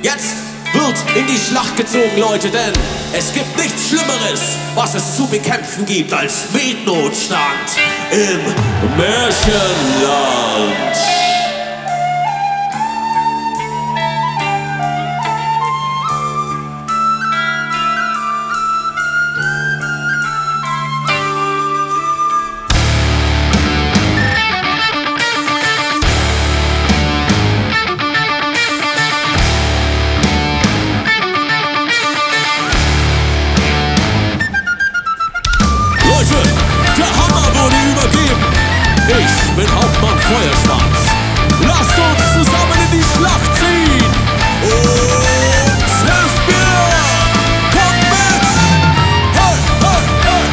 Jetzt wird in die Schlacht gezogen, Leute, denn es gibt nichts Schlimmeres, was es zu bekämpfen gibt, als Mietnotstand im Märchenland. Der Hammer wurde übergeben. Ich bin Hauptmann Feuerschwanz. Lasst uns zusammen in die Schlacht ziehen. Und hilft mir. Kommt mit. Hey, hey, hey,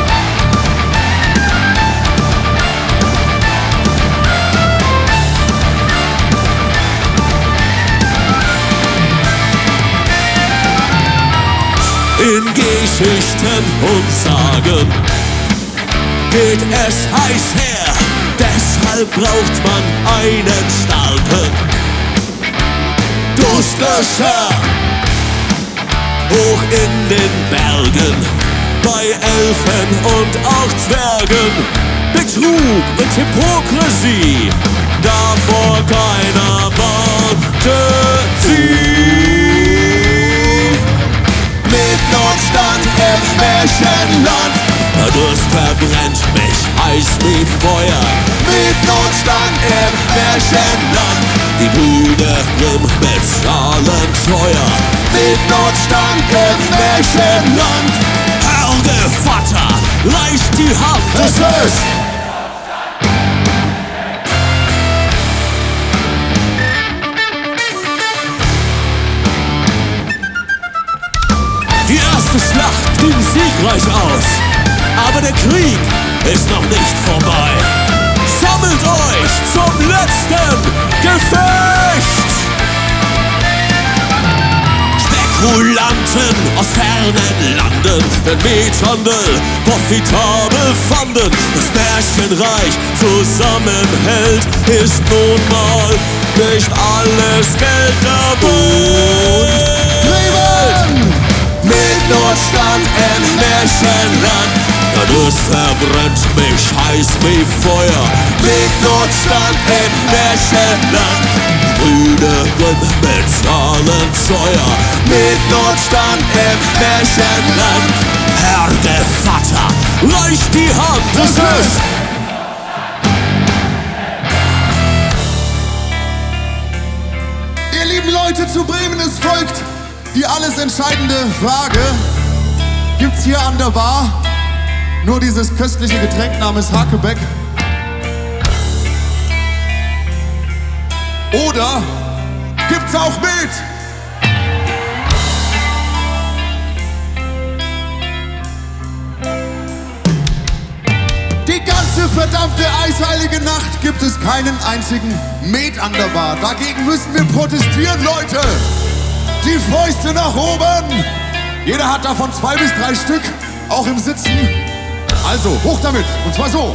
hey. In Geschichten und Sagen geht es heiß her, deshalb braucht man einen starken Durstlöscher. Hoch in den Bergen, bei Elfen und auch Zwergen, Betrug und Hypokrisie, davor keiner warnte sie. Mit Notstand im Märchenland, der Durst verbrennt mich heiß wie Feuer. Mit Notstand im Märchenland, die Brüder Grimm bezahlen teuer. Mit Notstand im Märchenland, Herr Vater, reicht die Hand, es ist die erste Schlacht ging siegreich aus. Aber der Krieg ist noch nicht vorbei. Sammelt euch zum letzten Gefecht! Spekulanten aus fernen Landen, den Miethandel profitabel fanden. Das Märchenreich zusammenhält, ist nun mal nicht alles Geld dabei. Mit Notstand im Märchenland, der Durst verbrennt mich heiß wie Feuer. Mit Notstand im Märchenland, Brüder Grimm bezahlen teuer. Mit Notstand im Märchenland, Herr der Vater, reicht die Hand, es ist Ihr lieben Leute, zu Bremen, es folgt die alles entscheidende Frage. Gibt's hier an der Bar nur dieses köstliche Getränk namens Hakebeck? Oder gibt's auch Met? Die ganze verdammte eisheilige Nacht gibt es keinen einzigen Met an der Bar. Dagegen müssen wir protestieren, Leute. Die Fäuste nach oben! Jeder hat davon 2 bis 3 Stück, auch im Sitzen. Also, hoch damit, und zwar so.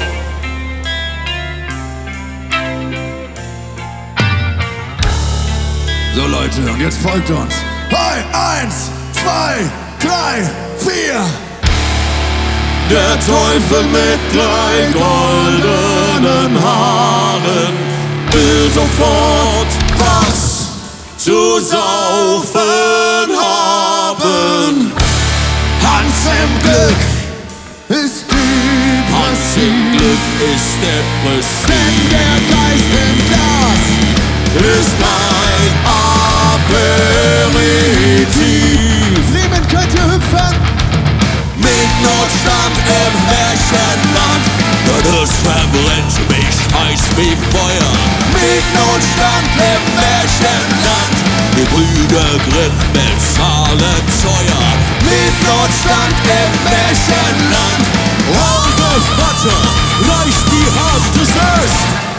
So Leute, und jetzt folgt uns. Hey, 1, 2, 3, 4. Der Teufel mit 3 goldenen Haaren will sofort was zu saufen haben. Hans im Glück Ist Depressie. Hans im Glück ist Depressie. Denn der Geist im Glas ist ein Aperitif. Bremen könnt ihr hüpfen. Mit Notstand im Märchenland, der Durst verbrennt mich heiß wie Feuer. Mit Notstand im Märchenland, die Brüder Grimm bezahlen teuer. Mit Notstand im Märchenland, eure Vater, reicht die Hand, es ist